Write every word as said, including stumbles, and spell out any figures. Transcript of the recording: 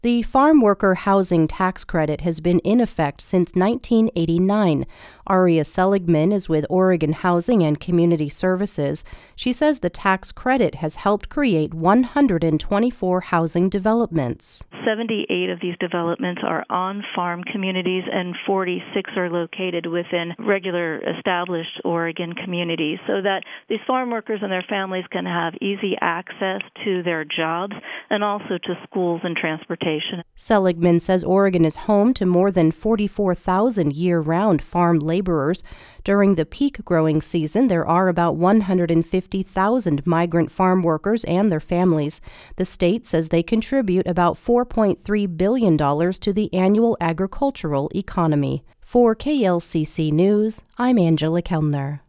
The farm worker housing tax credit has been in effect since nineteen eighty-nine. Aria Seligman is with Oregon Housing and Community Services. She says the tax credit has helped create one hundred twenty-four housing developments. seventy-eight of these developments are on-farm communities, and forty-six are located within regular established Oregon communities, so that these farm workers and their families can have easy access to their jobs and also to schools and transportation. Seligman says Oregon is home to more than forty-four thousand year-round farm laborers. During the peak growing season, there are about one hundred fifty thousand migrant farm workers and their families. The state says they contribute about four point three billion dollars to the annual agricultural economy. For K L C C News, I'm Angela Kellner.